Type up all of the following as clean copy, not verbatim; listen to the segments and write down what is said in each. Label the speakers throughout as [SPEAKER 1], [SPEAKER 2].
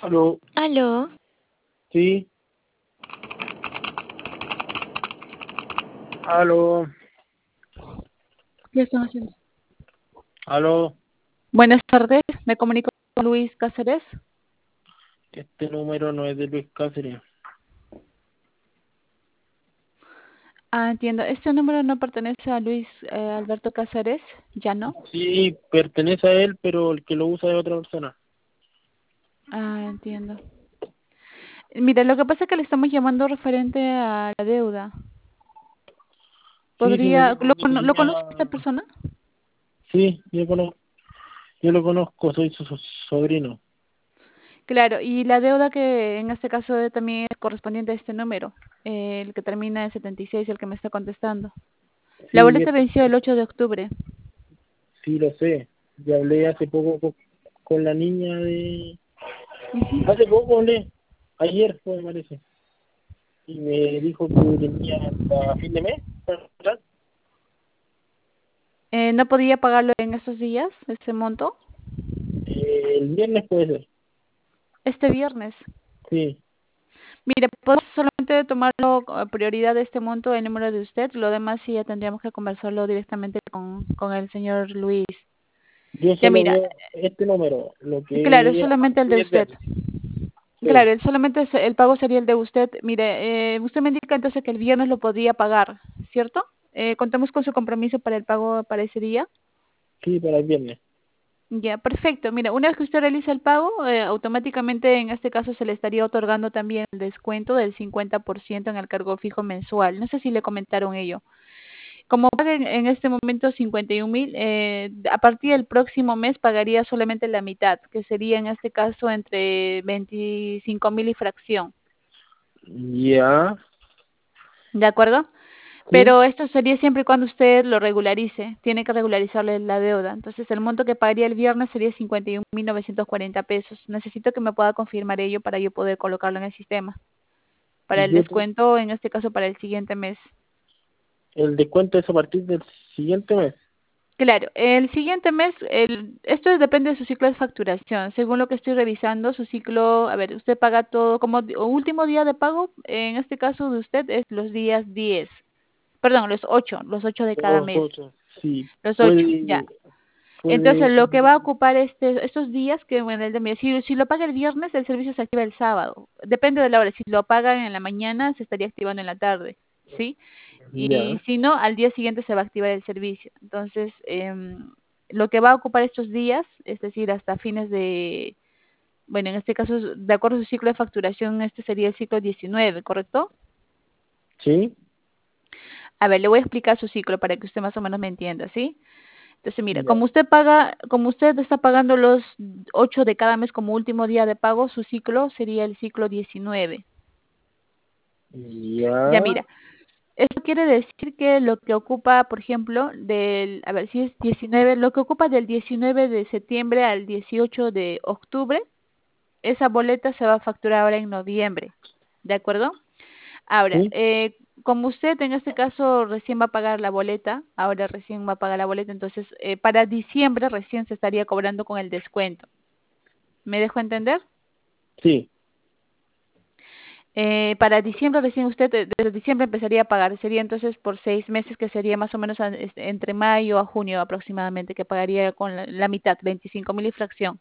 [SPEAKER 1] Aló,
[SPEAKER 2] Aló,
[SPEAKER 1] sí, aló,
[SPEAKER 2] ¿qué están haciendo?
[SPEAKER 1] aló,
[SPEAKER 2] Buenas tardes, me comunico con Luis Cáceres.
[SPEAKER 1] este número no es de Luis Cáceres.
[SPEAKER 2] Ah, entiendo. Este número no pertenece a Luis Alberto Cáceres, ¿ya no?
[SPEAKER 1] Sí, pertenece a él, pero el que lo usa es otra persona.
[SPEAKER 2] Ah, entiendo. Mire, lo que pasa es que le estamos llamando referente a la deuda.
[SPEAKER 1] Sí, sí me
[SPEAKER 2] ¿Podría,
[SPEAKER 1] dijo que
[SPEAKER 2] lo
[SPEAKER 1] tenía...
[SPEAKER 2] conoce esta persona?
[SPEAKER 1] Sí, yo lo conozco, soy su sobrino.
[SPEAKER 2] Claro, y la deuda que en este caso también es correspondiente a este número, el que termina en 76, el que me está contestando. La
[SPEAKER 1] Sí,
[SPEAKER 2] boleta venció el 8 de octubre.
[SPEAKER 1] sí lo sé. Ya hablé hace poco con la niña de... Hace poco hablé, ayer fue, me parece. Y me dijo que tenía hasta fin de mes para pagar.
[SPEAKER 2] ¿No podía pagarlo en estos días, ese monto?
[SPEAKER 1] El viernes puede ser.
[SPEAKER 2] Este viernes.
[SPEAKER 1] Sí,
[SPEAKER 2] Mire, podemos solamente tomarlo a prioridad de este monto, el número de usted, lo demás sí ya tendríamos que conversarlo directamente con el señor Luis.
[SPEAKER 1] yo
[SPEAKER 2] Ya
[SPEAKER 1] solo
[SPEAKER 2] mira,
[SPEAKER 1] veo este número, lo
[SPEAKER 2] claro, es
[SPEAKER 1] que
[SPEAKER 2] solamente el de
[SPEAKER 1] es de
[SPEAKER 2] usted.
[SPEAKER 1] él. Sí.
[SPEAKER 2] Claro, solamente el pago sería el de usted. Mire, usted me indica entonces que el viernes lo podría pagar, ¿cierto? Contamos con su compromiso para el pago para ese día.
[SPEAKER 1] Sí, para el viernes.
[SPEAKER 2] Ya, perfecto. Mira, una vez que usted realiza el pago, automáticamente en este caso se le estaría otorgando también el descuento del 50% en el cargo fijo mensual. No sé si le comentaron ello. Como paga en este momento 51.000, a partir del próximo mes pagaría solamente la mitad, que sería en este caso entre 25.000 y fracción.
[SPEAKER 1] Ya,
[SPEAKER 2] ¿De acuerdo?
[SPEAKER 1] sí.
[SPEAKER 2] Pero esto sería siempre y cuando usted lo regularice. Tiene que regularizarle la deuda. Entonces, el monto que pagaría el viernes sería 51.940 pesos. Necesito que me pueda confirmar ello para yo poder colocarlo en el sistema. Para el
[SPEAKER 1] Yo te-
[SPEAKER 2] descuento, en este caso, para el siguiente mes.
[SPEAKER 1] el descuento es a partir del siguiente mes.
[SPEAKER 2] Claro, el siguiente mes, esto depende de su ciclo de facturación. Según lo que estoy revisando, su ciclo, a ver, usted paga todo como último día de pago, en este caso de usted es los días 10, perdón, los 8 de cada
[SPEAKER 1] Los
[SPEAKER 2] mes,
[SPEAKER 1] otros, sí.
[SPEAKER 2] los 8, ya.
[SPEAKER 1] Puede,
[SPEAKER 2] Entonces,
[SPEAKER 1] puede,
[SPEAKER 2] lo que va a ocupar estos días, que bueno, el de, si lo paga el viernes, el servicio se activa el sábado. Depende de la hora. Si lo pagan en la mañana, se estaría activando en la tarde, ¿sí?
[SPEAKER 1] ya,
[SPEAKER 2] Y si no, al día siguiente se va a activar el servicio. Entonces, lo que va a ocupar estos días, es decir, hasta fines de, bueno, en este caso, de acuerdo a su ciclo de facturación, este sería el ciclo 19, ¿correcto?
[SPEAKER 1] sí,
[SPEAKER 2] A ver, le voy a explicar su ciclo para que usted más o menos me entienda, ¿sí? Entonces, mira,
[SPEAKER 1] ya,
[SPEAKER 2] como usted está pagando los 8 de cada mes como último día de pago, su ciclo sería el ciclo 19. Ya
[SPEAKER 1] ya,
[SPEAKER 2] mira, esto quiere decir que lo que ocupa, por ejemplo, a ver si es 19, lo que ocupa del 19 de septiembre al 18 de octubre, esa boleta se va a facturar ahora en noviembre, ¿de acuerdo? Ahora,
[SPEAKER 1] sí,
[SPEAKER 2] como usted en este caso recién va a pagar la boleta, ahora recién va a pagar la boleta, entonces para diciembre recién se estaría cobrando con el descuento. ¿Me dejo entender?
[SPEAKER 1] sí,
[SPEAKER 2] Para diciembre recién usted, desde diciembre empezaría a pagar, sería entonces por 6 meses, que sería más o menos entre mayo a junio aproximadamente, que pagaría con la mitad, 25.000 y fracción.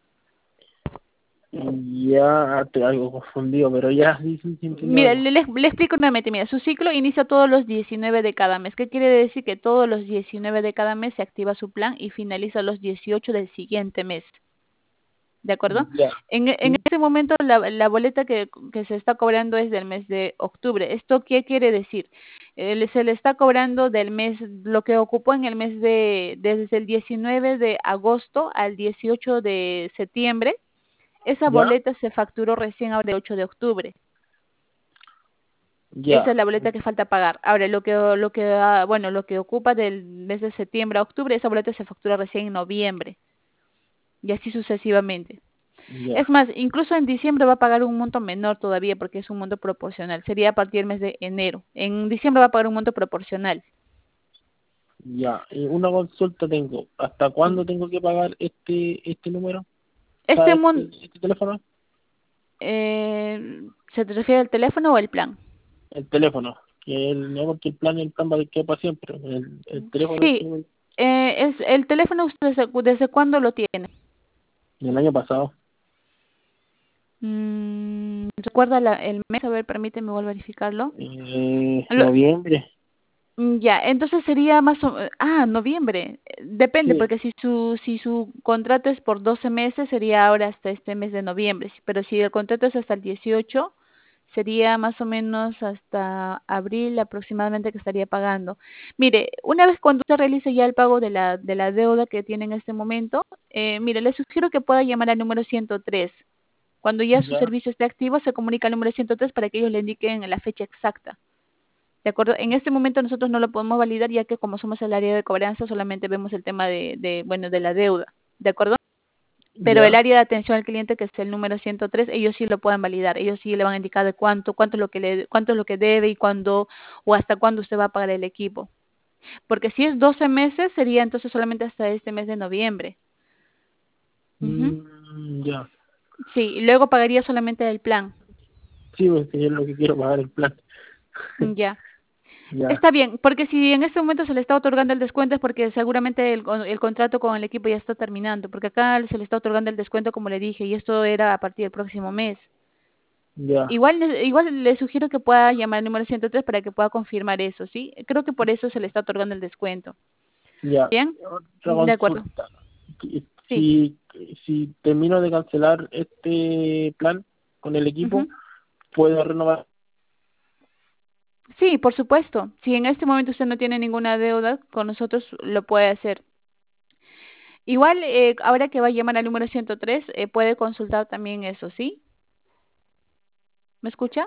[SPEAKER 1] ya, estoy algo confundido, pero ya, sí, sí, sí, entiendo
[SPEAKER 2] Mira,
[SPEAKER 1] algo.
[SPEAKER 2] le explico nuevamente. Mira, su ciclo inicia todos los 19 de cada mes. ¿Qué quiere decir? Que todos los 19 de cada mes se activa su plan y finaliza los 18 del siguiente mes. ¿De acuerdo?
[SPEAKER 1] Ya,
[SPEAKER 2] En
[SPEAKER 1] sí,
[SPEAKER 2] este momento la boleta que se está cobrando es del mes de octubre. ¿Esto qué quiere decir? Se le está cobrando del mes, lo que ocupó en el mes desde el 19 de agosto al 18 de septiembre. Esa
[SPEAKER 1] ya,
[SPEAKER 2] boleta se facturó recién ahora el 8 de octubre. Esa
[SPEAKER 1] ya,
[SPEAKER 2] es la boleta que falta pagar. Ahora, bueno, lo que ocupa del mes de septiembre a octubre, esa boleta se factura recién en noviembre y así sucesivamente.
[SPEAKER 1] ya,
[SPEAKER 2] Es más, incluso en diciembre va a pagar un monto menor todavía porque es un monto proporcional. Sería a partir del mes de enero. En diciembre va a pagar un monto proporcional.
[SPEAKER 1] ya. Y una consulta tengo. ¿Hasta cuándo tengo que pagar este número? O sea,
[SPEAKER 2] Este mon
[SPEAKER 1] este teléfono.
[SPEAKER 2] ¿Se te refiere al teléfono o el plan?
[SPEAKER 1] El teléfono. Que no, porque el plan va a quedar para siempre. El teléfono es
[SPEAKER 2] Sí, es el teléfono. ¿Usted desde cuándo lo tiene?
[SPEAKER 1] el año pasado.
[SPEAKER 2] ¿Recuerda el mes? A ver, permíteme, voy a verificarlo. Lo-
[SPEAKER 1] Noviembre.
[SPEAKER 2] Ya, entonces sería noviembre. Depende,
[SPEAKER 1] Sí,
[SPEAKER 2] porque si su contrato es por 12 meses, sería ahora hasta este mes de noviembre. Pero si el contrato es hasta el 18, sería más o menos hasta abril aproximadamente que estaría pagando. Mire, una vez cuando usted realice ya el pago de la deuda que tiene en este momento, mire, le sugiero que pueda llamar al número 103. Cuando ya su
[SPEAKER 1] ya,
[SPEAKER 2] servicio esté activo, se comunica al número 103 para que ellos le indiquen la fecha exacta. ¿De acuerdo? En este momento nosotros no lo podemos validar, ya que como somos el área de cobranza solamente vemos el tema de la deuda. ¿De acuerdo? Pero el
[SPEAKER 1] ya.
[SPEAKER 2] área de atención al cliente, que es el número 103, ellos sí lo pueden validar. Ellos sí le van a indicar de cuánto es lo que debe y cuándo o hasta cuándo usted va a pagar el equipo. Porque si es 12 meses, sería entonces solamente hasta este mes de noviembre. Ujú.
[SPEAKER 1] Ya.
[SPEAKER 2] Sí, y luego pagaría solamente el plan.
[SPEAKER 1] Sí, pues que es lo que quiero pagar el plan.
[SPEAKER 2] Ya.
[SPEAKER 1] Ya,
[SPEAKER 2] Está bien, porque si en este momento se le está otorgando el descuento es porque seguramente el contrato con el equipo ya está terminando, porque acá se le está otorgando el descuento como le dije y esto era a partir del próximo mes.
[SPEAKER 1] ya,
[SPEAKER 2] Igual le sugiero que pueda llamar al número 103 para que pueda confirmar eso, ¿sí? Creo que por eso se le está otorgando el descuento.
[SPEAKER 1] ya.
[SPEAKER 2] ¿Bien?
[SPEAKER 1] Otra
[SPEAKER 2] De acuerdo.
[SPEAKER 1] consulta.
[SPEAKER 2] Sí.
[SPEAKER 1] Si, si termino de cancelar este plan con el equipo,
[SPEAKER 2] Ujú.
[SPEAKER 1] ¿puedo renovar?
[SPEAKER 2] Sí, por supuesto. Si en este momento usted no tiene ninguna deuda con nosotros, lo puede hacer. Igual, ahora que va a llamar al número 103, puede consultar también eso, ¿sí? ¿Me escucha?